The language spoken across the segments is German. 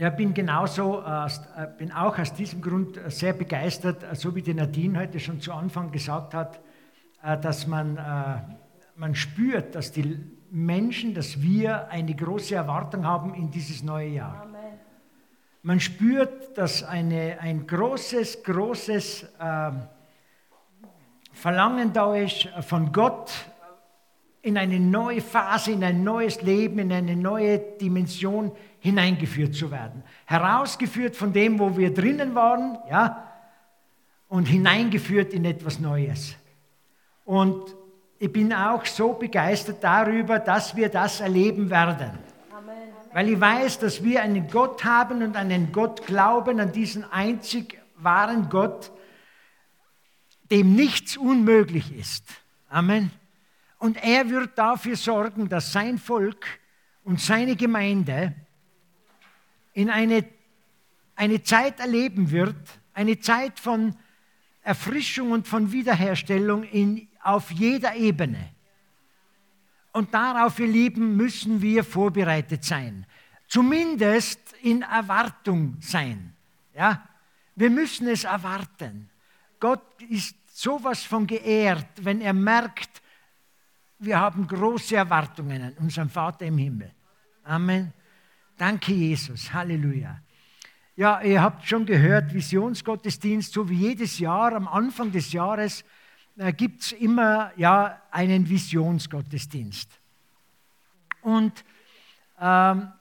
Ja, bin auch aus diesem Grund sehr begeistert, so wie die Nadine heute schon zu Anfang gesagt hat, dass man spürt, dass die Menschen, dass wir eine große Erwartung haben in dieses neue Jahr. Amen. Man spürt, dass ein großes Verlangen da ist von Gott in eine neue Phase, in ein neues Leben, in eine neue Dimension hineingeführt zu werden. Herausgeführt von dem, wo wir drinnen waren, ja, und hineingeführt in etwas Neues. Und ich bin auch so begeistert darüber, dass wir das erleben werden. Amen. Weil ich weiß, dass wir einen Gott haben und einen Gott glauben, an diesen einzig wahren Gott, dem nichts unmöglich ist. Amen. Und er wird dafür sorgen, dass sein Volk und seine Gemeinde in eine Zeit erleben wird, eine Zeit von Erfrischung und von Wiederherstellung auf jeder Ebene. Und darauf, ihr Lieben, müssen wir vorbereitet sein. Zumindest in Erwartung sein. Ja? Wir müssen es erwarten. Gott ist sowas von geehrt, wenn er merkt, wir haben große Erwartungen an unseren Vater im Himmel. Amen. Danke, Jesus. Halleluja. Ja, ihr habt schon gehört, Visionsgottesdienst, so wie jedes Jahr, am Anfang des Jahres gibt es immer einen Visionsgottesdienst. Und, aber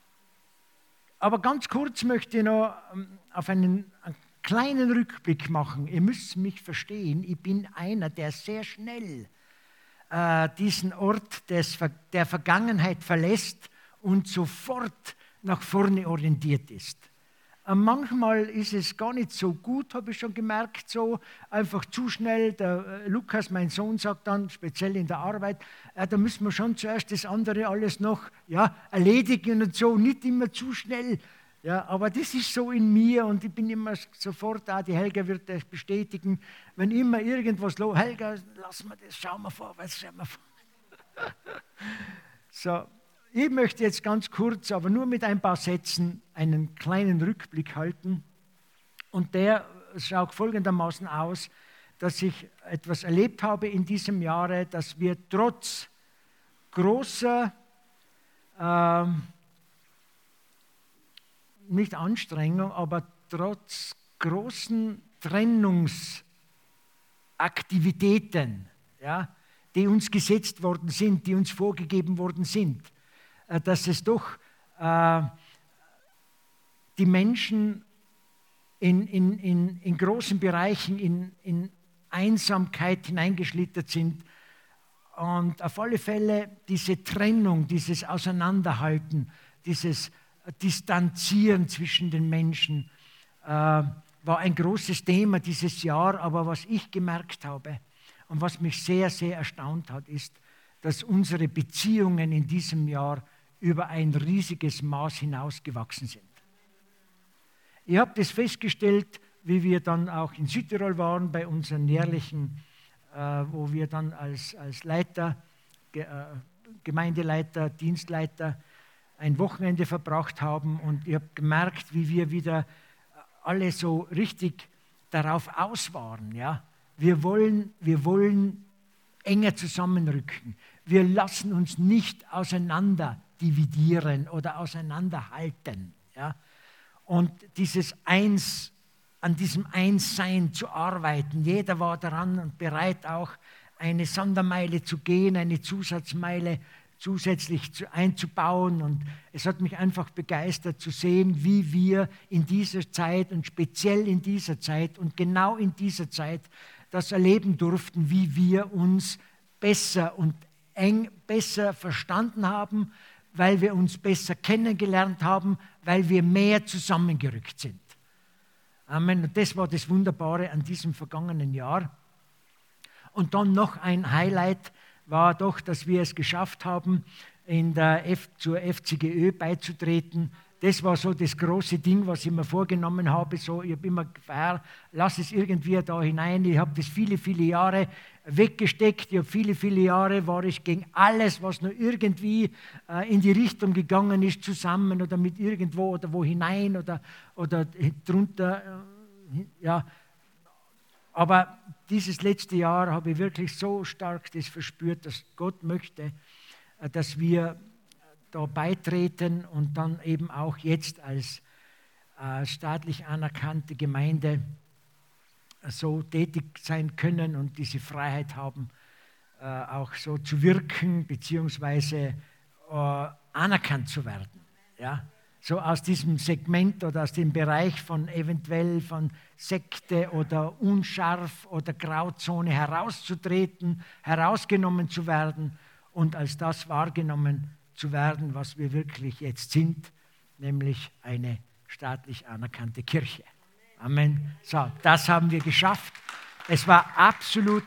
ganz kurz möchte ich noch auf einen kleinen Rückblick machen. Ihr müsst mich verstehen, ich bin einer, der sehr schnell diesen Ort der Vergangenheit verlässt und sofort nach vorne orientiert ist. Manchmal ist es gar nicht so gut, habe ich schon gemerkt, so einfach zu schnell. Der Lukas, mein Sohn, sagt dann, speziell in der Arbeit, da müssen wir schon zuerst das andere alles noch erledigen und so, nicht immer zu schnell. Ja, aber das ist so in mir und ich bin immer sofort da, die Helga wird das bestätigen, wenn immer irgendwas los, Helga, lass mal das, schauen wir vorwärts, schauen wir vor. So, ich möchte jetzt ganz kurz, aber nur mit ein paar Sätzen einen kleinen Rückblick halten und der schaut folgendermaßen aus, dass ich etwas erlebt habe in diesem Jahre, dass wir trotz großer nicht Anstrengung, aber trotz großen Trennungsaktivitäten, die uns gesetzt worden sind, die uns vorgegeben worden sind, dass es doch die Menschen in großen Bereichen in Einsamkeit hineingeschlittert sind und auf alle Fälle diese Trennung, dieses Auseinanderhalten, dieses Distanzieren zwischen den Menschen war ein großes Thema dieses Jahr, aber was ich gemerkt habe und was mich sehr, sehr erstaunt hat, ist, dass unsere Beziehungen in diesem Jahr über ein riesiges Maß hinausgewachsen sind. Ich habe das festgestellt, wie wir dann auch in Südtirol waren, bei unseren jährlichen, wo wir dann als Leiter, Gemeindeleiter, Dienstleiter ein Wochenende verbracht haben und ich habe gemerkt, wie wir wieder alle so richtig darauf aus waren. Ja? Wir wollen enger zusammenrücken. Wir lassen uns nicht auseinander dividieren oder auseinanderhalten. Ja? Und an diesem Einssein zu arbeiten. Jeder war daran und bereit auch eine Sondermeile zu gehen, eine Zusatzmeile zusätzlich einzubauen. Und es hat mich einfach begeistert zu sehen, wie wir in dieser Zeit und speziell in dieser Zeit und genau in dieser Zeit das erleben durften, wie wir uns besser und besser verstanden haben, weil wir uns besser kennengelernt haben, weil wir mehr zusammengerückt sind. Amen. Und das war das Wunderbare an diesem vergangenen Jahr. Und dann noch ein Highlight war doch, dass wir es geschafft haben, zur FCGÖ beizutreten. Das war so das große Ding, was ich mir vorgenommen habe. So, ich habe immer gefeiert, lass es irgendwie da hinein. Ich habe das viele, viele Jahre weggesteckt. Ich habe viele, viele Jahre war ich gegen alles, was nur irgendwie in die Richtung gegangen ist, zusammen oder mit irgendwo oder wo hinein oder drunter. Ja. Aber dieses letzte Jahr habe ich wirklich so stark das verspürt, dass Gott möchte, dass wir da beitreten und dann eben auch jetzt als staatlich anerkannte Gemeinde so tätig sein können und diese Freiheit haben, auch so zu wirken beziehungsweise anerkannt zu werden. Ja? So aus diesem Segment oder aus dem Bereich von eventuell von Sekte oder unscharf oder Grauzone herauszutreten, herausgenommen zu werden und als das wahrgenommen zu werden, was wir wirklich jetzt sind, nämlich eine staatlich anerkannte Kirche. Amen. So, das haben wir geschafft. Es war absolut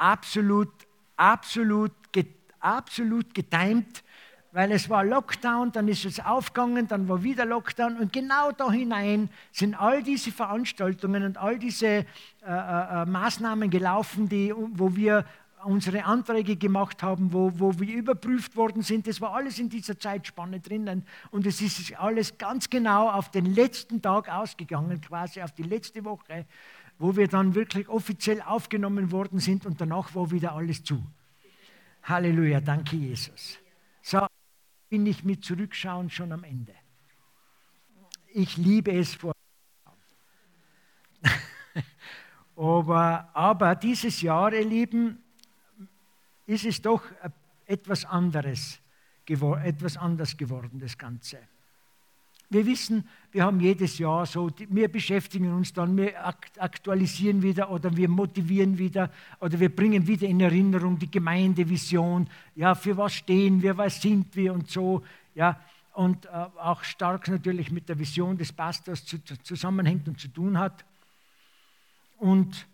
getimt, weil es war Lockdown, dann ist es aufgegangen, dann war wieder Lockdown und genau da hinein sind all diese Veranstaltungen und all diese Maßnahmen gelaufen, wo wir unsere Anträge gemacht haben, wo wir überprüft worden sind. Das war alles in dieser Zeitspanne drinnen und es ist alles ganz genau auf den letzten Tag ausgegangen, quasi auf die letzte Woche, wo wir dann wirklich offiziell aufgenommen worden sind und danach war wieder alles zu. Halleluja, danke Jesus. So bin ich mit Zurückschauen schon am Ende. Ich liebe es vor. aber dieses Jahr, ihr Lieben, ist es doch etwas anders geworden, das Ganze. Wir wissen, wir haben jedes Jahr so, wir beschäftigen uns dann, wir aktualisieren wieder oder wir motivieren wieder oder wir bringen wieder in Erinnerung die Gemeindevision, ja, für was stehen wir, was sind wir und so, ja, und auch stark natürlich mit der Vision des Pastors zusammenhängt und zu tun hat. Und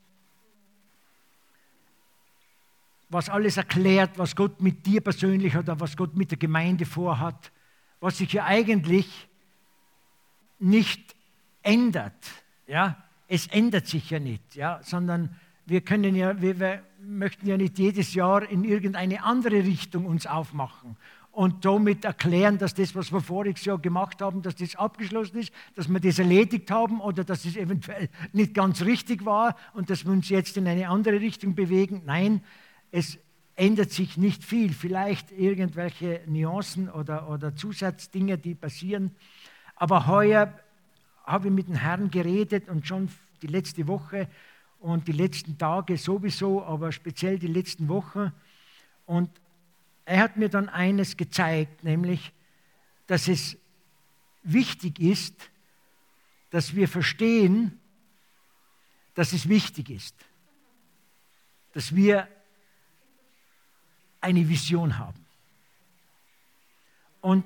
was alles erklärt, was Gott mit dir persönlich oder was Gott mit der Gemeinde vorhat, was sich ja eigentlich nicht ändert. Ja? Es ändert sich ja nicht, ja? Sondern wir möchten ja nicht jedes Jahr in irgendeine andere Richtung uns aufmachen und somit erklären, dass das, was wir voriges Jahr gemacht haben, dass das abgeschlossen ist, dass wir das erledigt haben oder dass es eventuell nicht ganz richtig war und dass wir uns jetzt in eine andere Richtung bewegen. Nein, es ändert sich nicht viel, vielleicht irgendwelche Nuancen oder Zusatzdinge, die passieren. Aber heuer habe ich mit dem Herrn geredet und schon die letzte Woche und die letzten Tage sowieso, aber speziell die letzten Wochen. Und er hat mir dann eines gezeigt, nämlich, dass es wichtig ist, dass wir verstehen, dass es wichtig ist, dass wir eine Vision haben. Und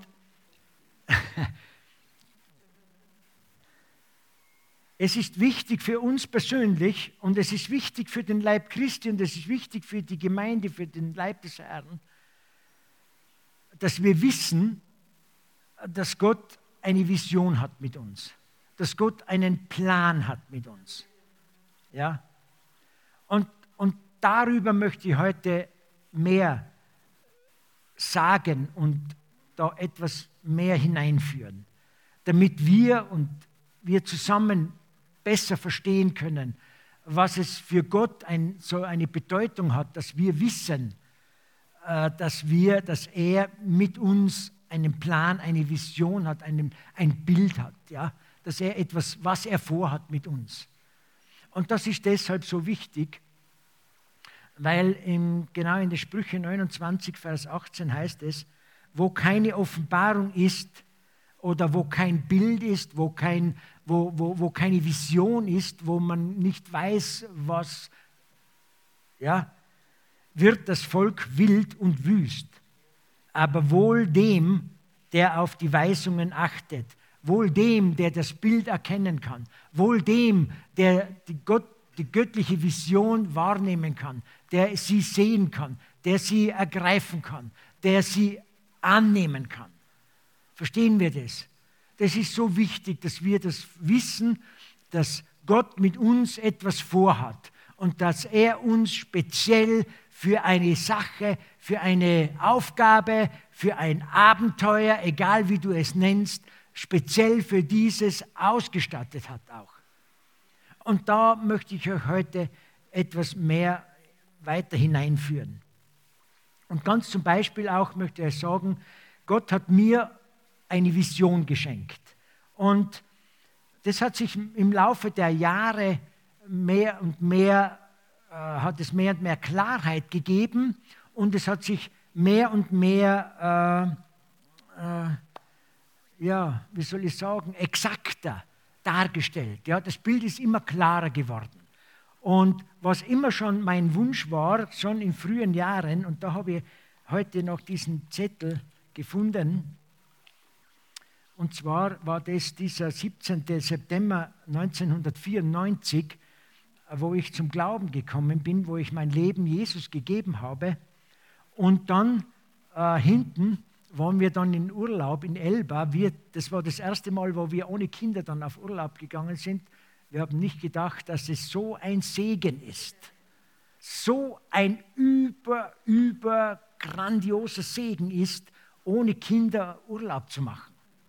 es ist wichtig für uns persönlich und es ist wichtig für den Leib Christi und es ist wichtig für die Gemeinde, für den Leib des Herrn, dass wir wissen, dass Gott eine Vision hat mit uns, dass Gott einen Plan hat mit uns. Ja? Und darüber möchte ich heute mehr sagen und da etwas mehr hineinführen, damit wir zusammen besser verstehen können, was es für Gott so eine Bedeutung hat, dass wir wissen, dass er mit uns einen Plan, eine Vision hat, ein Bild hat, ja? Dass er etwas, was er vorhat mit uns. Und das ist deshalb so wichtig, weil genau in der Sprüche 29, Vers 18 heißt es, wo keine Offenbarung ist oder wo kein Bild ist, wo keine Vision ist, wo man nicht weiß, was, ja, wird das Volk wild und wüst. Aber wohl dem, der auf die Weisungen achtet, wohl dem, der das Bild erkennen kann, wohl dem, der die göttliche Vision wahrnehmen kann, der sie sehen kann, der sie ergreifen kann, der sie annehmen kann. Verstehen wir das? Das ist so wichtig, dass wir das wissen, dass Gott mit uns etwas vorhat und dass er uns speziell für eine Sache, für eine Aufgabe, für ein Abenteuer, egal wie du es nennst, speziell für dieses ausgestattet hat auch. Und da möchte ich euch heute etwas mehr weiter hineinführen. Und ganz zum Beispiel auch möchte ich sagen, Gott hat mir eine Vision geschenkt. Und das hat sich im Laufe der Jahre mehr und mehr Klarheit gegeben und es hat sich mehr und mehr, exakter dargestellt. Ja, das Bild ist immer klarer geworden. Und was immer schon mein Wunsch war, schon in frühen Jahren, und da habe ich heute noch diesen Zettel gefunden, und zwar war das dieser 17. September 1994, wo ich zum Glauben gekommen bin, wo ich mein Leben Jesus gegeben habe. Und dann hinten waren wir dann in Urlaub in Elba. Das war das erste Mal, wo wir ohne Kinder dann auf Urlaub gegangen sind. Wir haben nicht gedacht, dass es so ein Segen ist. So ein grandioser Segen ist, ohne Kinder Urlaub zu machen.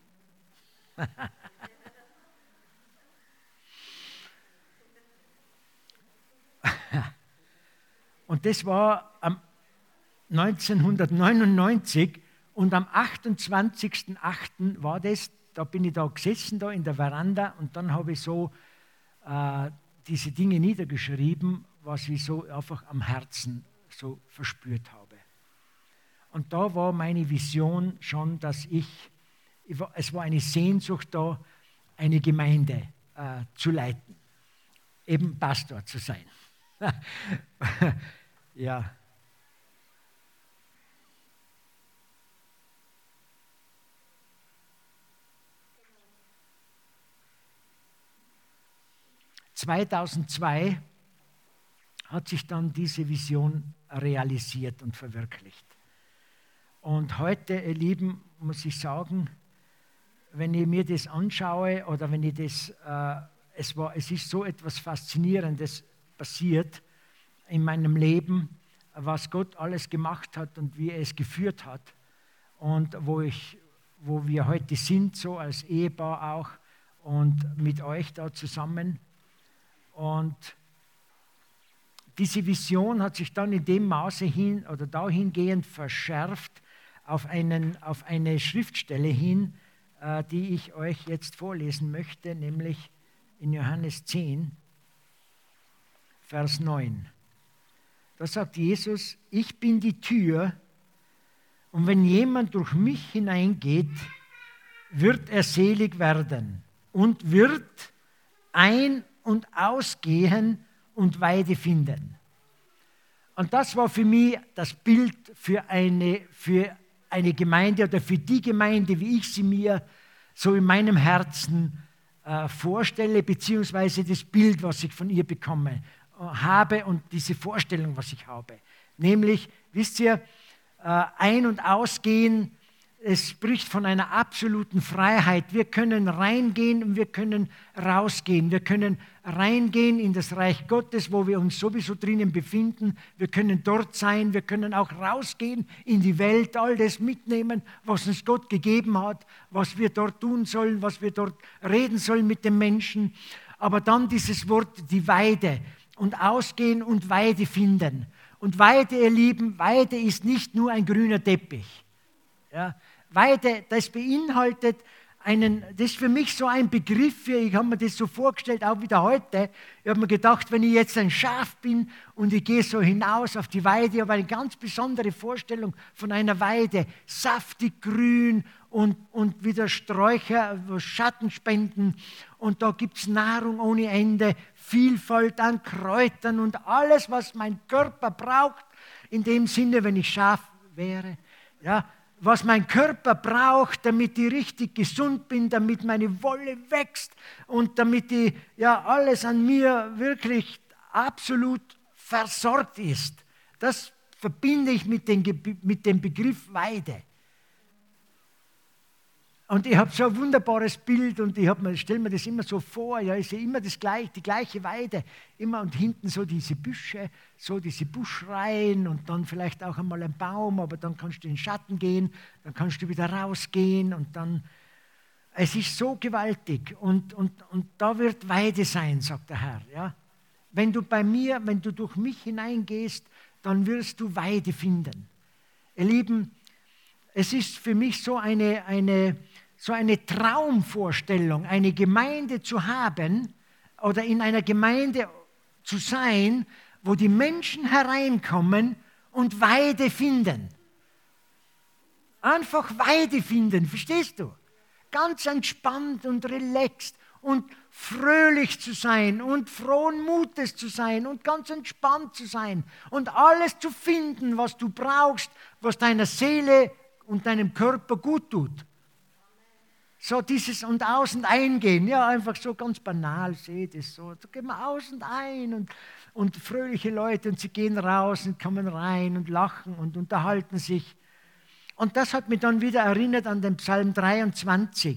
Und das war 1999 und am 28.08. war das, da bin ich da gesessen, da in der Veranda und dann habe ich so diese Dinge niedergeschrieben, was ich so einfach am Herzen so verspürt habe. Und da war meine Vision schon, dass es war eine Sehnsucht da, eine Gemeinde zu leiten, eben Pastor zu sein. Ja. (2002) hat sich dann diese Vision realisiert und verwirklicht. Und heute, ihr Lieben, muss ich sagen, wenn ich mir das anschaue oder wenn ich das, es ist so etwas Faszinierendes passiert in meinem Leben, was Gott alles gemacht hat und wie er es geführt hat und wo wir heute sind, so als Ehepaar auch und mit euch da zusammen. Und diese Vision hat sich dann in dem Maße hin oder dahingehend verschärft auf eine Schriftstelle hin, die ich euch jetzt vorlesen möchte, nämlich in Johannes 10, Vers 9. Da sagt Jesus, ich bin die Tür und wenn jemand durch mich hineingeht, wird er selig werden und wird ein- und ausgehen und Weide finden. Und das war für mich das Bild für eine Gemeinde oder für die Gemeinde, wie ich sie mir so in meinem Herzen vorstelle, beziehungsweise das Bild, was ich von ihr bekomme, habe und diese Vorstellung, was ich habe. Nämlich, wisst ihr, ein- und ausgehen, es spricht von einer absoluten Freiheit. Wir können reingehen und wir können rausgehen. Wir können reingehen in das Reich Gottes, wo wir uns sowieso drinnen befinden. Wir können dort sein. Wir können auch rausgehen in die Welt, all das mitnehmen, was uns Gott gegeben hat, was wir dort tun sollen, was wir dort reden sollen mit den Menschen. Aber dann dieses Wort, die Weide und ausgehen und Weide finden. Und Weide, ihr Lieben, Weide ist nicht nur ein grüner Teppich. Ja, Weide, das beinhaltet das ist für mich so ein Begriff, ich habe mir das so vorgestellt, auch wieder heute. Ich habe mir gedacht, wenn ich jetzt ein Schaf bin und ich gehe so hinaus auf die Weide, ich habe eine ganz besondere Vorstellung von einer Weide, saftig grün und wieder Sträucher, Schatten spenden und da gibt es Nahrung ohne Ende, Vielfalt an Kräutern und alles, was mein Körper braucht, in dem Sinne, wenn ich Schaf wäre, ja, was mein Körper braucht, damit ich richtig gesund bin, damit meine Wolle wächst und damit alles an mir wirklich absolut versorgt ist. Das verbinde ich mit dem Begriff Weide. Und ich habe so ein wunderbares Bild und ich stelle mir das immer so vor, ja, ich sehe immer die gleiche Weide, immer und hinten so diese Büsche, so diese Buschreihen und dann vielleicht auch einmal ein Baum, aber dann kannst du in den Schatten gehen, dann kannst du wieder rausgehen und dann, es ist so gewaltig und da wird Weide sein, sagt der Herr. Ja. Wenn du durch mich hineingehst, dann wirst du Weide finden. Ihr Lieben, es ist für mich so eine Traumvorstellung, eine Gemeinde zu haben oder in einer Gemeinde zu sein, wo die Menschen hereinkommen und Weide finden. Einfach Weide finden, verstehst du? Ganz entspannt und relaxed und fröhlich zu sein und frohen Mutes zu sein und ganz entspannt zu sein und alles zu finden, was du brauchst, was deiner Seele und deinem Körper gut tut. So dieses und aus und eingehen, ja, einfach so ganz banal, seht es so. Da gehen wir aus und ein und fröhliche Leute und sie gehen raus und kommen rein und lachen und unterhalten sich. Und das hat mich dann wieder erinnert an den Psalm 23.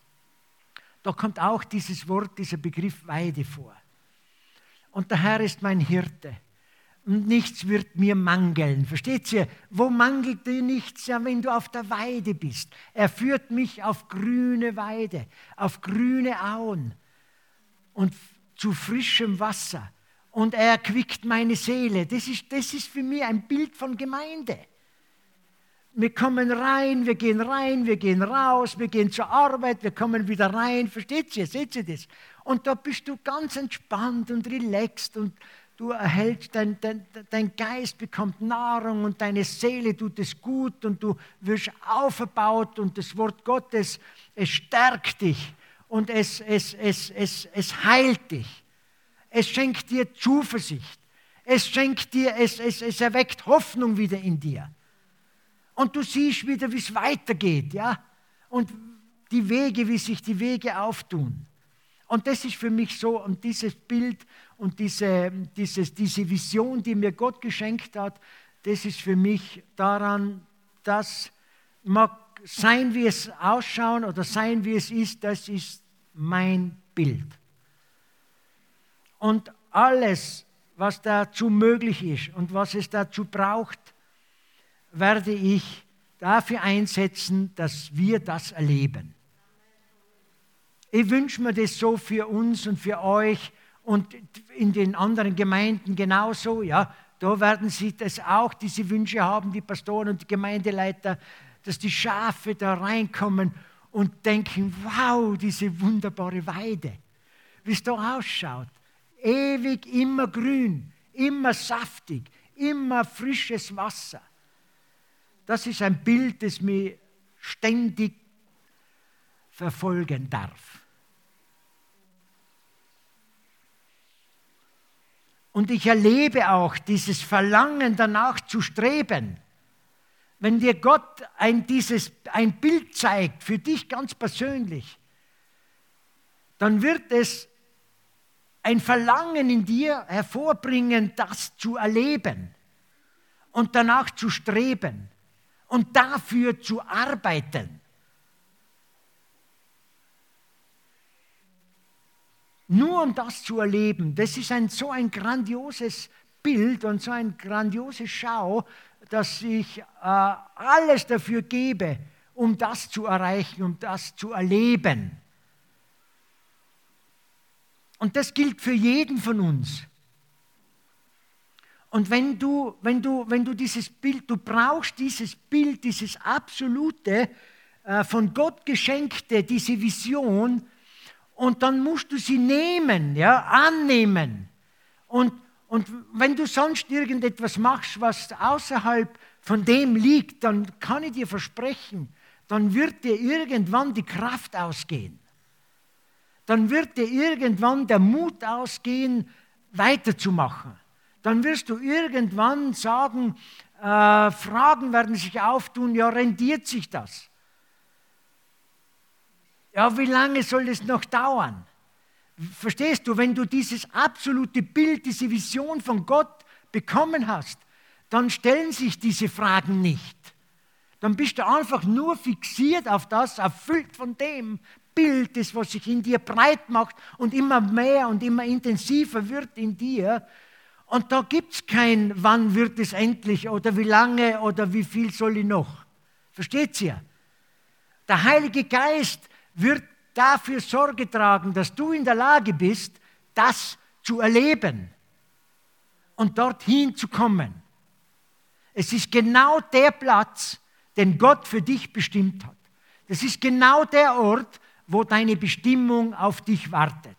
Da kommt auch dieses Wort, dieser Begriff Weide vor. Und der Herr ist mein Hirte. Und nichts wird mir mangeln. Versteht ihr? Wo mangelt dir nichts? Ja, wenn du auf der Weide bist. Er führt mich auf grüne Weide, auf grüne Auen und zu frischem Wasser. Und er erquickt meine Seele. Das ist für mich ein Bild von Gemeinde. Wir kommen rein, wir gehen raus, wir gehen zur Arbeit, wir kommen wieder rein. Versteht ihr? Seht ihr das? Und da bist du ganz entspannt und relaxed und du erhältst, dein Geist bekommt Nahrung und deine Seele tut es gut und du wirst aufgebaut und das Wort Gottes, es stärkt dich und es heilt dich. Es schenkt dir Zuversicht. Es erweckt Hoffnung wieder in dir. Und du siehst wieder, wie es weitergeht, ja? Und wie sich die Wege auftun. Und das ist für mich so, und dieses Bild und diese Vision, die mir Gott geschenkt hat, das ist für mich daran, das mag sein, wie es ausschauen oder sein, wie es ist, das ist mein Bild. Und alles, was dazu möglich ist und was es dazu braucht, werde ich dafür einsetzen, dass wir das erleben. Ich wünsche mir das so für uns und für euch und in den anderen Gemeinden genauso. Ja, da werden sie das auch, diese Wünsche haben, die Pastoren und die Gemeindeleiter, dass die Schafe da reinkommen und denken, wow, diese wunderbare Weide, wie es da ausschaut. Ewig immer grün, immer saftig, immer frisches Wasser. Das ist ein Bild, das mich ständig verfolgen darf. Und ich erlebe auch dieses Verlangen danach zu streben. Wenn dir Gott ein Bild zeigt, für dich ganz persönlich, dann wird es ein Verlangen in dir hervorbringen, das zu erleben und danach zu streben und dafür zu arbeiten. Nur um das zu erleben, das ist so ein grandioses Bild und so eine grandiose Schau, dass ich alles dafür gebe, um das zu erreichen, um das zu erleben. Und das gilt für jeden von uns. Und wenn du dieses Bild, du brauchst dieses Bild, dieses absolute, von Gott geschenkte, diese Vision, und dann musst du sie nehmen, ja, annehmen. Und wenn du sonst irgendetwas machst, was außerhalb von dem liegt, dann kann ich dir versprechen, dann wird dir irgendwann die Kraft ausgehen. Dann wird dir irgendwann der Mut ausgehen, weiterzumachen. Dann wirst du irgendwann sagen, Fragen werden sich auftun, ja, rendiert sich das? Ja, wie lange soll es noch dauern? Verstehst du, wenn du dieses absolute Bild, diese Vision von Gott bekommen hast, dann stellen sich diese Fragen nicht. Dann bist du einfach nur fixiert auf das, erfüllt von dem Bild, das, was sich in dir breit macht und immer mehr und immer intensiver wird in dir. Und da gibt es kein, wann wird es endlich oder wie lange oder wie viel soll ich noch. Versteht ihr? Der Heilige Geist wird dafür Sorge tragen, dass du in der Lage bist, das zu erleben und dorthin zu kommen. Es ist genau der Platz, den Gott für dich bestimmt hat. Das ist genau der Ort, wo deine Bestimmung auf dich wartet.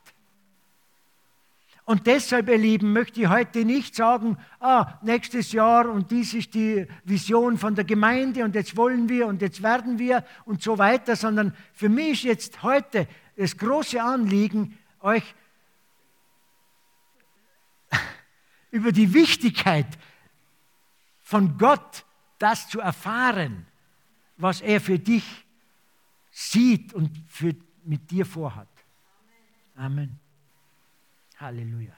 Und deshalb, ihr Lieben, möchte ich heute nicht sagen, nächstes Jahr und dies ist die Vision von der Gemeinde und jetzt wollen wir und jetzt werden wir und so weiter, sondern für mich ist jetzt heute das große Anliegen, euch über die Wichtigkeit von Gott das zu erfahren, was er für dich sieht und mit dir vorhat. Amen. Halleluja.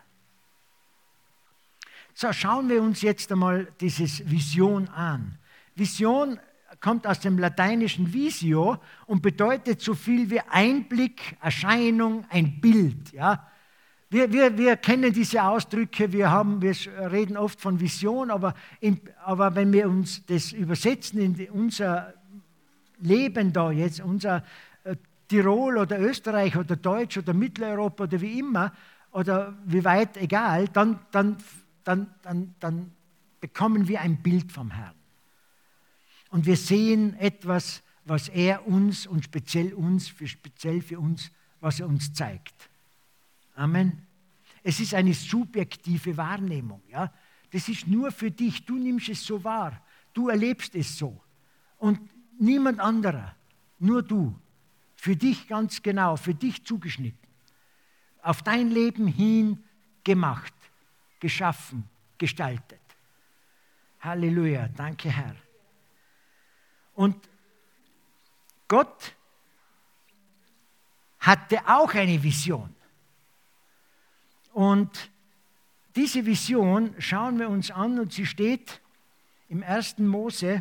So, schauen wir uns jetzt einmal dieses Vision an. Vision kommt aus dem lateinischen visio und bedeutet so viel wie Einblick, Erscheinung, ein Bild. Ja? Wir kennen diese Ausdrücke, wir reden oft von Vision, aber wenn wir uns das übersetzen in unser Leben da jetzt, unser Tirol oder Österreich oder Deutsch oder Mitteleuropa oder wie immer, oder wie weit, egal, dann bekommen wir ein Bild vom Herrn. Und wir sehen etwas, was er uns und speziell für uns, was er uns zeigt. Amen. Es ist eine subjektive Wahrnehmung. Ja? Das ist nur für dich. Du nimmst es so wahr. Du erlebst es so. Und niemand anderer, nur du. Für dich ganz genau, für dich zugeschnitten. Auf dein Leben hin gemacht, geschaffen, gestaltet. Halleluja, danke Herr. Und Gott hatte auch eine Vision. Und diese Vision schauen wir uns an und sie steht im 1. Mose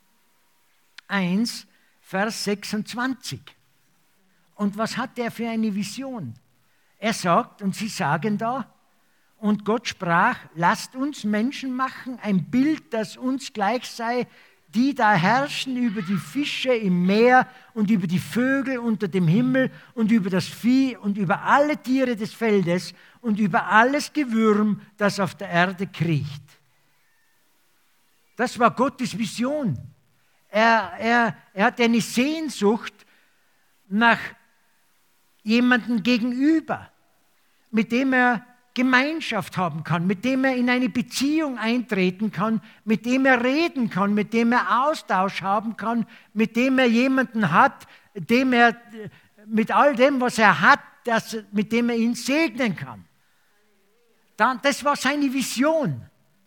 1, Vers 26. Und was hat er für eine Vision? Er sagt, und sie sagen da, und Gott sprach, lasst uns Menschen machen, ein Bild, das uns gleich sei, die da herrschen über die Fische im Meer und über die Vögel unter dem Himmel und über das Vieh und über alle Tiere des Feldes und über alles Gewürm, das auf der Erde kriecht. Das war Gottes Vision. Er hat eine Sehnsucht nach jemandem gegenüber, mit dem er Gemeinschaft haben kann, mit dem er in eine Beziehung eintreten kann, mit dem er reden kann, mit dem er Austausch haben kann, mit dem er jemanden hat, dem er mit all dem, was er hat, mit dem er ihn segnen kann. Das war seine Vision.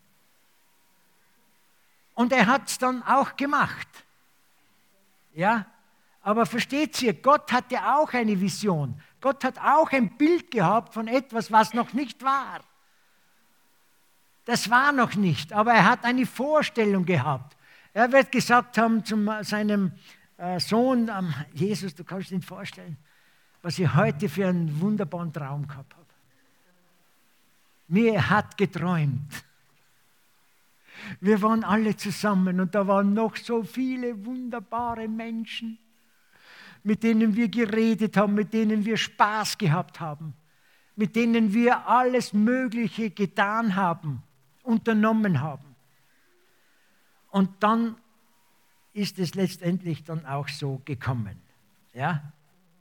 Und er hat es dann auch gemacht. Ja? Aber versteht ihr, Gott hatte auch eine Vision. Gott hat auch ein Bild gehabt von etwas, was noch nicht war. Das war noch nicht, aber er hat eine Vorstellung gehabt. Er wird gesagt haben zu seinem Sohn, Jesus, du kannst dir nicht vorstellen, was ich heute für einen wunderbaren Traum gehabt habe. Mir hat geträumt. Wir waren alle zusammen und da waren noch so viele wunderbare Menschen, mit denen wir geredet haben, mit denen wir Spaß gehabt haben, mit denen wir alles Mögliche getan haben, unternommen haben. Und dann ist es letztendlich dann auch so gekommen. Ja?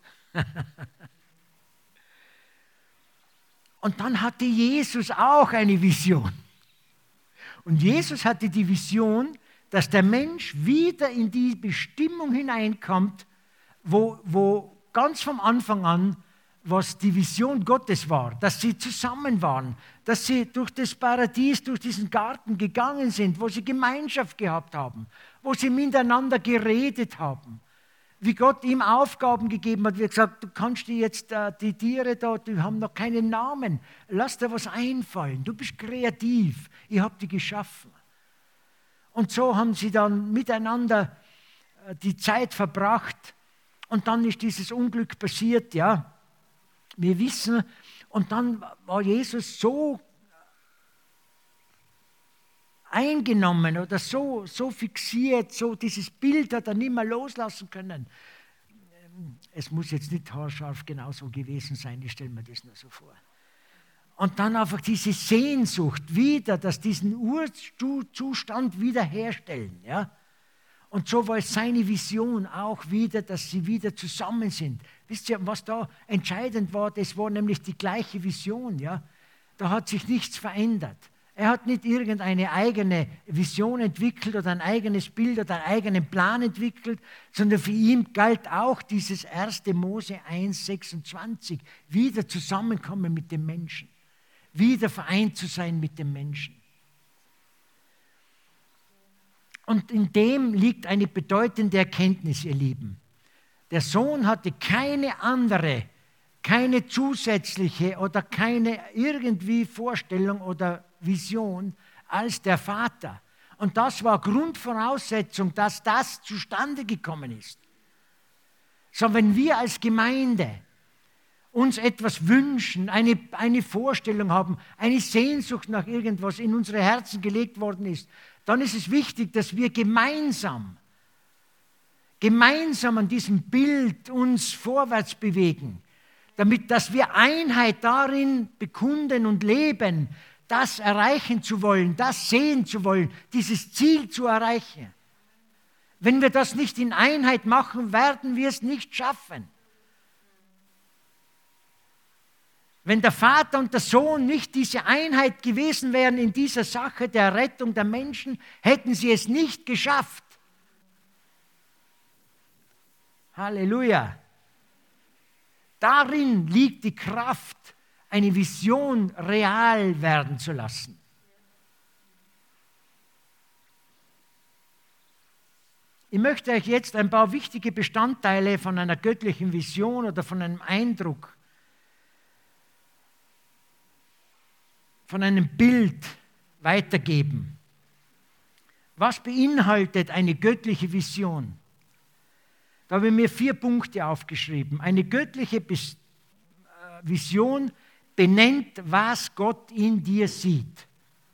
Und dann hatte Jesus auch eine Vision. Und Jesus hatte die Vision, dass der Mensch wieder in die Bestimmung hineinkommt, wo ganz vom Anfang an, was die Vision Gottes war, dass sie zusammen waren, dass sie durch das Paradies, durch diesen Garten gegangen sind, wo sie Gemeinschaft gehabt haben, wo sie miteinander geredet haben, wie Gott ihm Aufgaben gegeben hat, wie er gesagt, du kannst dir jetzt die Tiere da, die haben noch keinen Namen, lass dir was einfallen, du bist kreativ, ich habe die geschaffen. Und so haben sie dann miteinander die Zeit verbracht und dann ist dieses Unglück passiert, ja. Wir wissen, und dann war Jesus so eingenommen oder so fixiert, so dieses Bild hat er nicht mehr loslassen können. Es muss jetzt nicht haarscharf genauso gewesen sein, ich stelle mir das nur so vor. Und dann einfach diese Sehnsucht wieder, dass diesen Urzustand wiederherstellen. Ja? Und so war es seine Vision auch wieder, dass sie wieder zusammen sind. Wisst ihr, was da entscheidend war? Das war nämlich die gleiche Vision. Ja? Da hat sich nichts verändert. Er hat nicht irgendeine eigene Vision entwickelt oder ein eigenes Bild oder einen eigenen Plan entwickelt, sondern für ihn galt auch dieses 1. Mose 1,26, wieder zusammenkommen mit dem Menschen, wieder vereint zu sein mit dem Menschen. Und in dem liegt eine bedeutende Erkenntnis, ihr Lieben. Der Sohn hatte keine andere, keine zusätzliche oder keine irgendwie Vorstellung oder Vision als der Vater. Und das war Grundvoraussetzung, dass das zustande gekommen ist. So, wenn wir als Gemeinde uns etwas wünschen, eine Vorstellung haben, eine Sehnsucht nach irgendwas in unsere Herzen gelegt worden ist, dann ist es wichtig, dass wir gemeinsam an diesem Bild uns vorwärts bewegen, dass wir Einheit darin bekunden und leben, das erreichen zu wollen, das sehen zu wollen, dieses Ziel zu erreichen. Wenn wir das nicht in Einheit machen, werden wir es nicht schaffen. Wenn der Vater und der Sohn nicht diese Einheit gewesen wären in dieser Sache der Rettung der Menschen, hätten sie es nicht geschafft. Halleluja. Darin liegt die Kraft, eine Vision real werden zu lassen. Ich möchte euch jetzt ein paar wichtige Bestandteile von einer göttlichen Vision oder von einem Eindruck, von einem Bild weitergeben. Was beinhaltet eine göttliche Vision? Da habe ich mir 4 Punkte aufgeschrieben. Eine göttliche Vision benennt, was Gott in dir sieht.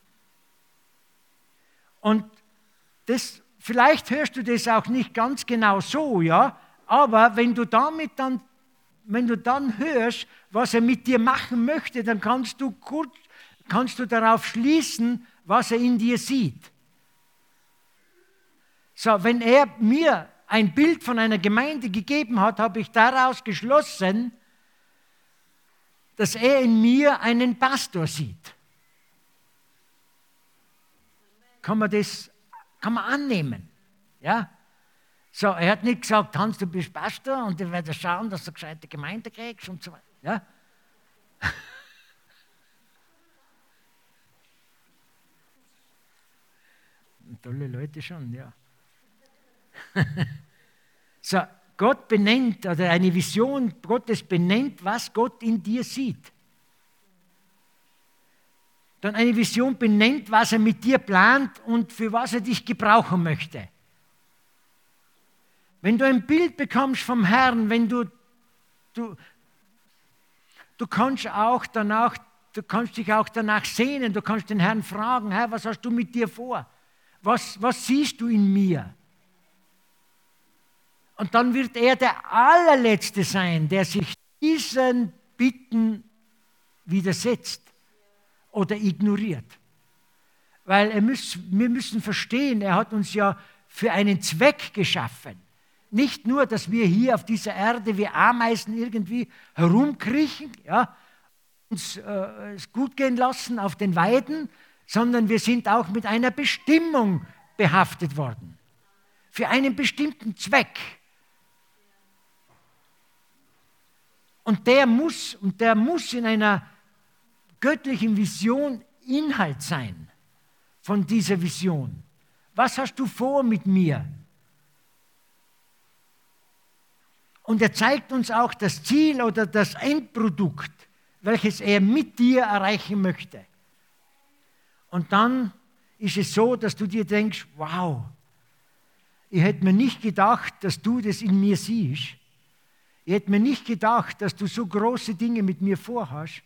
Und vielleicht hörst du das auch nicht ganz genau so, ja, aber wenn du dann hörst, was er mit dir machen möchte, dann kannst du darauf schließen, was er in dir sieht. So, wenn er mir ein Bild von einer Gemeinde gegeben hat, habe ich daraus geschlossen, dass er in mir einen Pastor sieht. Kann man annehmen. Ja? So, er hat nicht gesagt, Hans, du bist Pastor und ich werde schauen, dass du eine gescheite Gemeinde kriegst und so weiter. Ja? Tolle Leute schon, ja. So, Gott benennt, oder eine Vision Gottes benennt, was Gott in dir sieht. Dann eine Vision benennt, was er mit dir plant und für was er dich gebrauchen möchte. Wenn du ein Bild bekommst vom Herrn, wenn du kannst dich auch danach sehnen, du kannst den Herrn fragen, Herr, was hast du mit dir vor? Was siehst du in mir? Und dann wird er der allerletzte sein, der sich diesen Bitten widersetzt oder ignoriert. Weil wir müssen verstehen, er hat uns ja für einen Zweck geschaffen. Nicht nur, dass wir hier auf dieser Erde wie Ameisen irgendwie herumkriechen, ja, uns es gut gehen lassen auf den Weiden, sondern wir sind auch mit einer Bestimmung behaftet worden. Für einen bestimmten Zweck. Und der muss in einer göttlichen Vision Inhalt sein von dieser Vision. Was hast du vor mit mir? Und er zeigt uns auch das Ziel oder das Endprodukt, welches er mit dir erreichen möchte. Und dann ist es so, dass du dir denkst, wow, Ich hätte mir nicht gedacht, dass du das in mir siehst. Ich hätte mir nicht gedacht, dass du so große Dinge mit mir vorhast.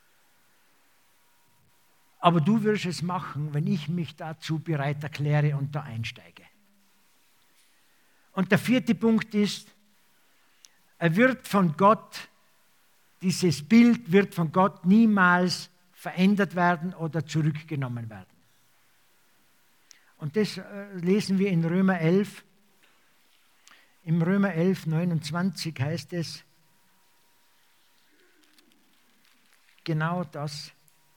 Aber du wirst es machen, wenn ich mich dazu bereit erkläre und da einsteige. Und der 4. Punkt ist, dieses Bild wird von Gott niemals verändert werden oder zurückgenommen werden. Und das lesen wir in Römer 11. Im Römer 11, 29 heißt es genau das.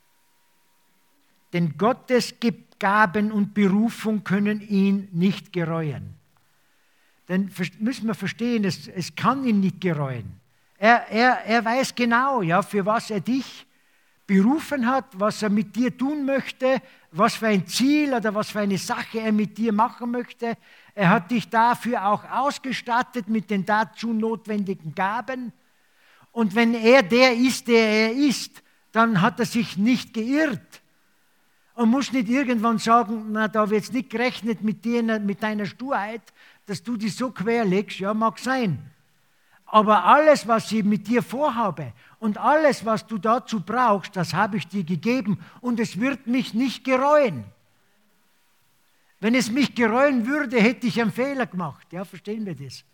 Denn Gottes Gaben und Berufung können ihn nicht gereuen. Denn müssen wir verstehen, es kann ihn nicht gereuen. Er weiß genau, ja, für was er dich berufen hat, was er mit dir tun möchte, was für ein Ziel oder was für eine Sache er mit dir machen möchte. Er hat dich dafür auch ausgestattet mit den dazu notwendigen Gaben. Und wenn er der ist, der er ist, dann hat er sich nicht geirrt. Und muss nicht irgendwann sagen, na, da habe ich jetzt nicht gerechnet mit dir, mit deiner Sturheit, dass du dich so querlegst. Ja, mag sein. Aber alles, was ich mit dir vorhabe und alles, was du dazu brauchst, das habe ich dir gegeben und es wird mich nicht gereuen. Wenn es mich gereuen würde, hätte ich einen Fehler gemacht. Ja, verstehen wir das?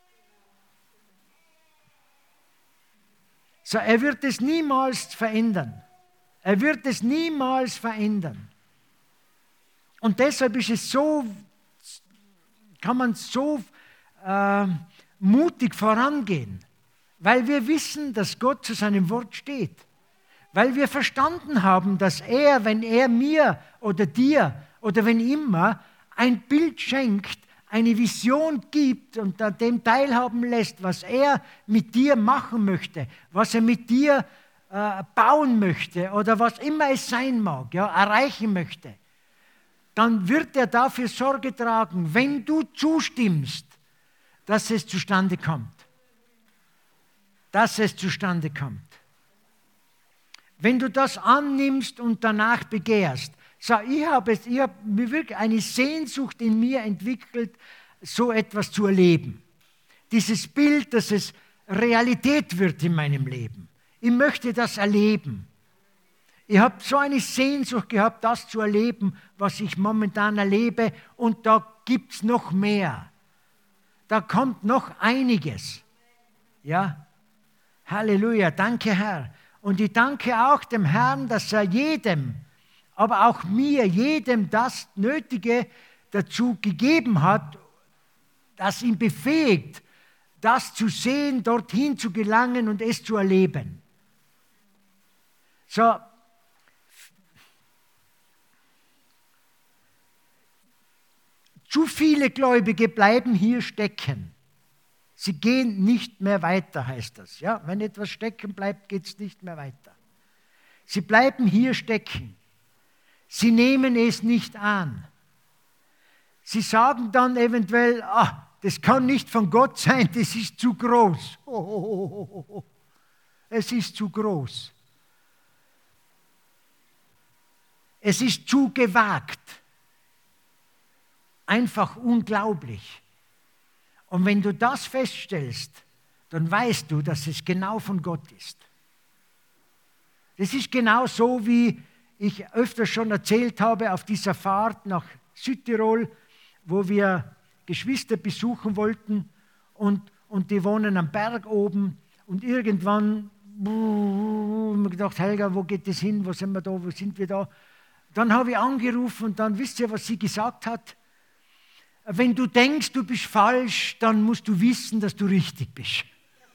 So, er wird es niemals verändern. Er wird es niemals verändern. Und deshalb ist es so, kann man so mutig vorangehen, weil wir wissen, dass Gott zu seinem Wort steht. Weil wir verstanden haben, dass er, wenn er mir oder dir oder wenn immer ein Bild schenkt, eine Vision gibt und an dem teilhaben lässt, was er mit dir machen möchte, was er mit dir bauen möchte oder was immer es sein mag, ja, erreichen möchte, dann wird er dafür Sorge tragen, wenn du zustimmst, dass es zustande kommt. Dass es zustande kommt. Wenn du das annimmst und danach begehrst. So, ich habe mir wirklich eine Sehnsucht in mir entwickelt, so etwas zu erleben. Dieses Bild, dass es Realität wird in meinem Leben. Ich möchte das erleben. Ich habe so eine Sehnsucht gehabt, das zu erleben, was ich momentan erlebe. Und da gibt es noch mehr. Da kommt noch einiges. Ja? Halleluja, danke Herr. Und ich danke auch dem Herrn, dass er jedem, aber auch mir, jedem das Nötige dazu gegeben hat, das ihn befähigt, das zu sehen, dorthin zu gelangen und es zu erleben. So, zu viele Gläubige bleiben hier stecken. Sie gehen nicht mehr weiter, heißt das. Ja? Wenn etwas stecken bleibt, geht es nicht mehr weiter. Sie bleiben hier stecken. Sie nehmen es nicht an. Sie sagen dann eventuell, das kann nicht von Gott sein, das ist zu groß. Es ist zu groß. Es ist zu gewagt. Einfach unglaublich. Und wenn du das feststellst, dann weißt du, dass es genau von Gott ist. Das ist genau so, wie ich öfter schon erzählt habe auf dieser Fahrt nach Südtirol, wo wir Geschwister besuchen wollten und die wohnen am Berg oben und irgendwann haben wir gedacht, Helga, wo geht das hin, wo sind wir da, wo sind wir da? Dann habe ich angerufen und dann wisst ihr, was sie gesagt hat? Wenn du denkst, du bist falsch, dann musst du wissen, dass du richtig bist.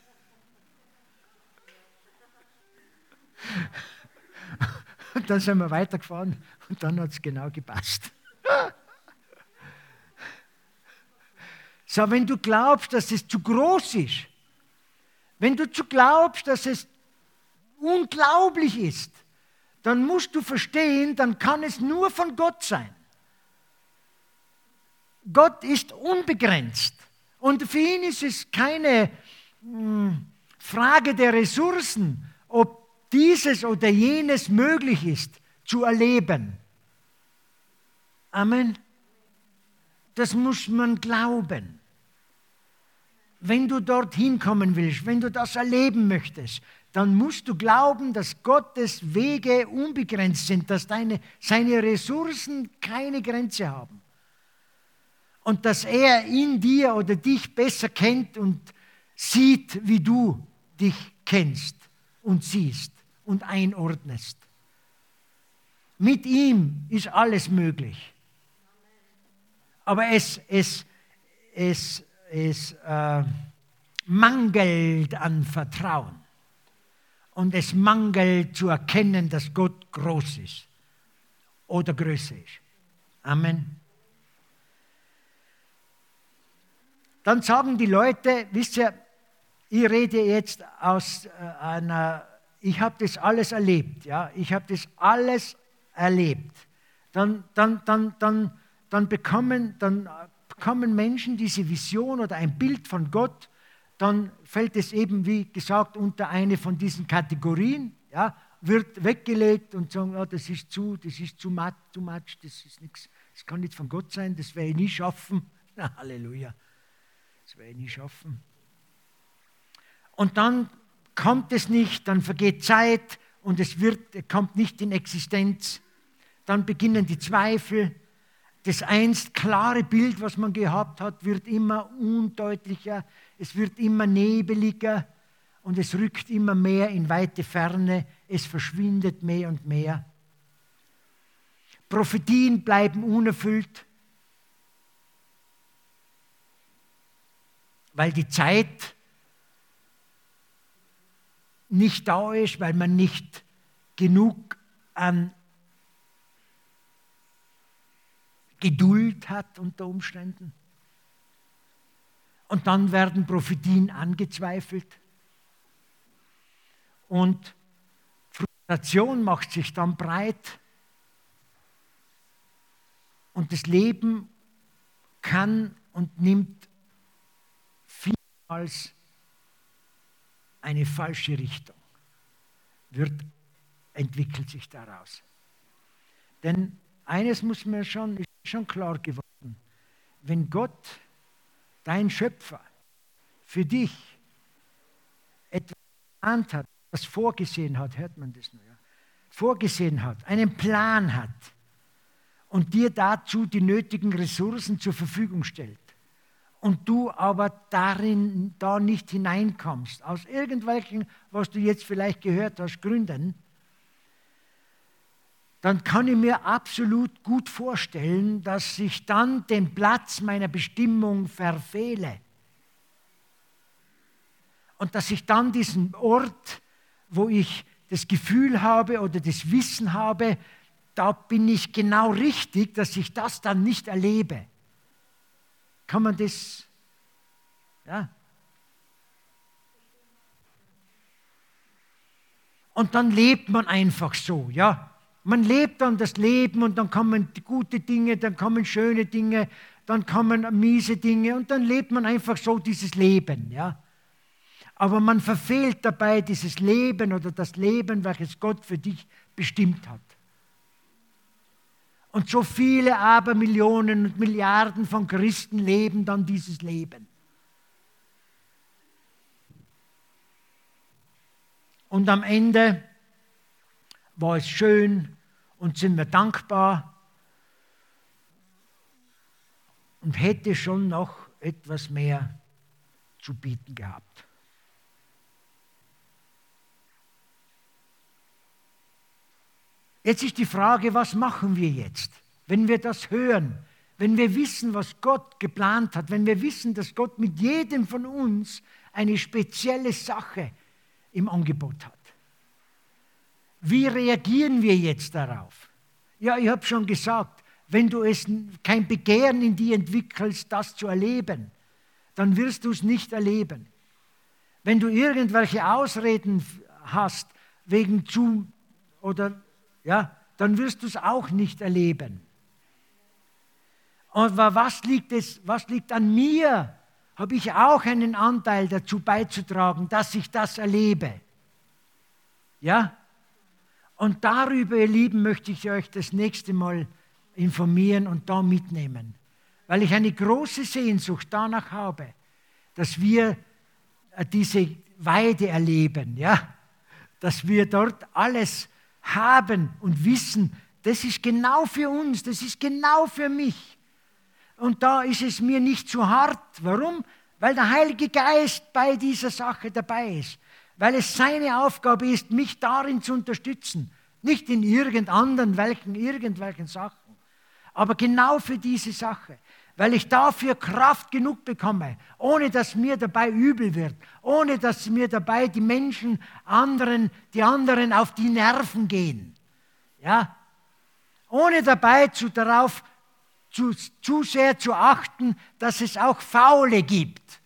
Und dann sind wir weitergefahren und dann hat es genau gepasst. So, wenn du glaubst, dass es zu groß ist, wenn du glaubst, dass es unglaublich ist, dann musst du verstehen, dann kann es nur von Gott sein. Gott ist unbegrenzt und für ihn ist es keine Frage der Ressourcen, ob dieses oder jenes möglich ist zu erleben. Amen. Das muss man glauben. Wenn du dorthin kommen willst, wenn du das erleben möchtest, dann musst du glauben, dass Gottes Wege unbegrenzt sind, dass seine Ressourcen keine Grenze haben. Und dass er in dir oder dich besser kennt und sieht, wie du dich kennst und siehst und einordnest. Mit ihm ist alles möglich. Aber es mangelt an Vertrauen. Und es mangelt zu erkennen, dass Gott groß ist oder größer ist. Amen. Dann sagen die Leute, wisst ihr, ich rede jetzt aus ich habe das alles erlebt. Ja? Ich habe das alles erlebt. Dann bekommen Menschen diese Vision oder ein Bild von Gott, dann fällt es eben, wie gesagt, unter eine von diesen Kategorien, ja, wird weggelegt und sagen, oh, das ist too much, das ist nichts, das kann nicht von Gott sein, das werde ich nie schaffen. Na, Halleluja, das werde ich nie schaffen. Und dann kommt es nicht, dann vergeht Zeit und es kommt nicht in Existenz. Dann beginnen die Zweifel. Das einst klare Bild, was man gehabt hat, wird immer undeutlicher, es wird immer nebeliger und es rückt immer mehr in weite Ferne, es verschwindet mehr und mehr. Prophetien bleiben unerfüllt, weil die Zeit nicht da ist, weil man nicht genug an Geduld hat unter Umständen. Und dann werden Prophetien angezweifelt. Und Frustration macht sich dann breit. Und das Leben kann und nimmt vielmals eine falsche Richtung. Entwickelt sich daraus. Denn eines ist schon klar geworden. Wenn Gott, dein Schöpfer, für dich etwas geplant hat, was vorgesehen hat, hört man das nur, ja? Vorgesehen hat, einen Plan hat und dir dazu die nötigen Ressourcen zur Verfügung stellt und du aber da nicht hineinkommst, aus irgendwelchen, was du jetzt vielleicht gehört hast, Gründen, dann kann ich mir absolut gut vorstellen, dass ich dann den Platz meiner Bestimmung verfehle. Und dass ich dann diesen Ort, wo ich das Gefühl habe oder das Wissen habe, da bin ich genau richtig, dass ich das dann nicht erlebe. Kann man das, ja? Und dann lebt man einfach so, ja. Man lebt dann das Leben und dann kommen gute Dinge, dann kommen schöne Dinge, dann kommen miese Dinge und dann lebt man einfach so dieses Leben, ja. Aber man verfehlt dabei dieses Leben oder das Leben, welches Gott für dich bestimmt hat. Und so viele Abermillionen und Milliarden von Christen leben dann dieses Leben. Und am Ende war es schön und sind wir dankbar und hätte schon noch etwas mehr zu bieten gehabt. Jetzt ist die Frage, was machen wir jetzt, wenn wir das hören, wenn wir wissen, was Gott geplant hat, wenn wir wissen, dass Gott mit jedem von uns eine spezielle Sache im Angebot hat. Wie reagieren wir jetzt darauf? Ja, ich habe schon gesagt, wenn du kein Begehren in dir entwickelst, das zu erleben, dann wirst du es nicht erleben. Wenn du irgendwelche Ausreden hast, dann wirst du es auch nicht erleben. Aber was liegt an mir? Habe ich auch einen Anteil dazu beizutragen, dass ich das erlebe? Ja? Und darüber, ihr Lieben, möchte ich euch das nächste Mal informieren und da mitnehmen. weil ich eine große Sehnsucht danach habe, dass wir diese Weide erleben, ja? Dass wir dort alles haben und wissen, das ist genau für uns, das ist genau für mich. Und da ist es mir nicht zu hart. Warum? Weil der Heilige Geist bei dieser Sache dabei ist. Weil es seine Aufgabe ist, mich darin zu unterstützen. Nicht in irgendwelchen Sachen. Aber genau für diese Sache. Weil ich dafür Kraft genug bekomme, ohne dass mir dabei übel wird, ohne dass mir dabei die anderen auf die Nerven gehen. Ja? Ohne dabei darauf zu sehr zu achten, dass es auch Faule gibt.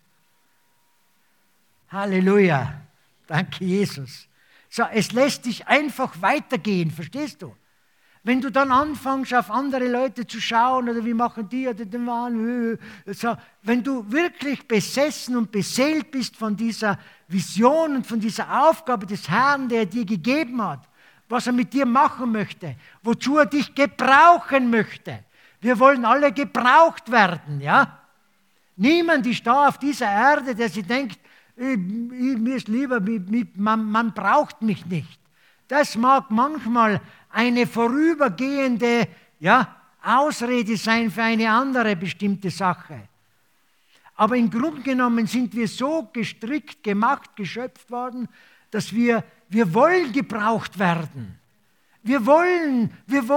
Halleluja. Danke, Jesus. So, es lässt dich einfach weitergehen, verstehst du? Wenn du dann anfängst, auf andere Leute zu schauen, oder wie machen die, oder den Mann, so, wenn du wirklich besessen und beseelt bist von dieser Vision und von dieser Aufgabe des Herrn, der dir gegeben hat, was er mit dir machen möchte, wozu er dich gebrauchen möchte. Wir wollen alle gebraucht werden, ja? Niemand ist da auf dieser Erde, der sich denkt, mir ist lieber, man braucht mich nicht. Das mag manchmal eine vorübergehende Ausrede sein für eine andere bestimmte Sache. Aber im Grunde genommen sind wir so gestrickt, gemacht, geschöpft worden, dass wir wollen gebraucht werden. Wir wollen,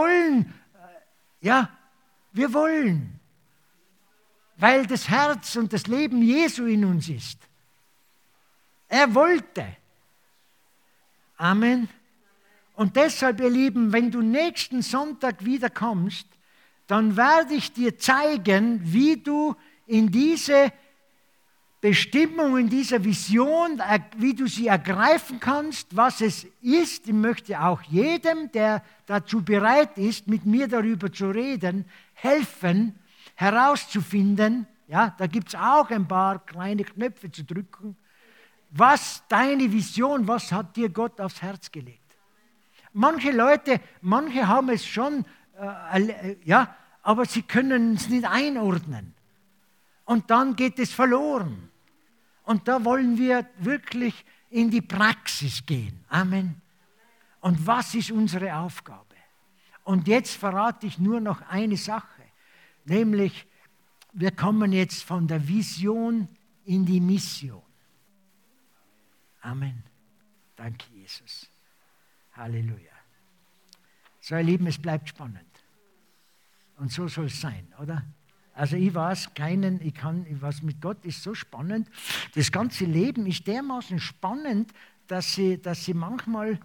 weil das Herz und das Leben Jesu in uns ist. Er wollte. Amen. Und deshalb, ihr Lieben, wenn du nächsten Sonntag wiederkommst, dann werde ich dir zeigen, wie du in diese Bestimmung, in dieser Vision, wie du sie ergreifen kannst, was es ist. Ich möchte auch jedem, der dazu bereit ist, mit mir darüber zu reden, helfen, herauszufinden, ja, da gibt es auch ein paar kleine Knöpfe zu drücken, was deine Vision, was hat dir Gott aufs Herz gelegt. Manche Leute, manche haben es schon, aber sie können es nicht einordnen. Und dann geht es verloren. Und da wollen wir wirklich in die Praxis gehen. Amen. Und was ist unsere Aufgabe? Und jetzt verrate ich nur noch eine Sache, nämlich wir kommen jetzt von der Vision in die Mission. Amen. Danke, Jesus. Halleluja. So, ihr Lieben, es bleibt spannend. Und so soll es sein, oder? Also ich weiß was mit Gott ist so spannend. Das ganze Leben ist dermaßen spannend, dass sie manchmal,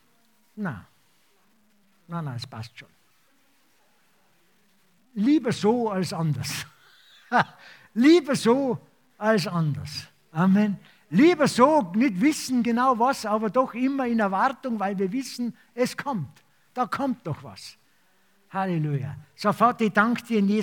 es passt schon. Lieber so als anders. Lieber so als anders. Amen. Lieber so, nicht wissen genau was, aber doch immer in Erwartung, weil wir wissen, es kommt. Da kommt doch was. Halleluja. So, Vater, ich danke dir in Jesu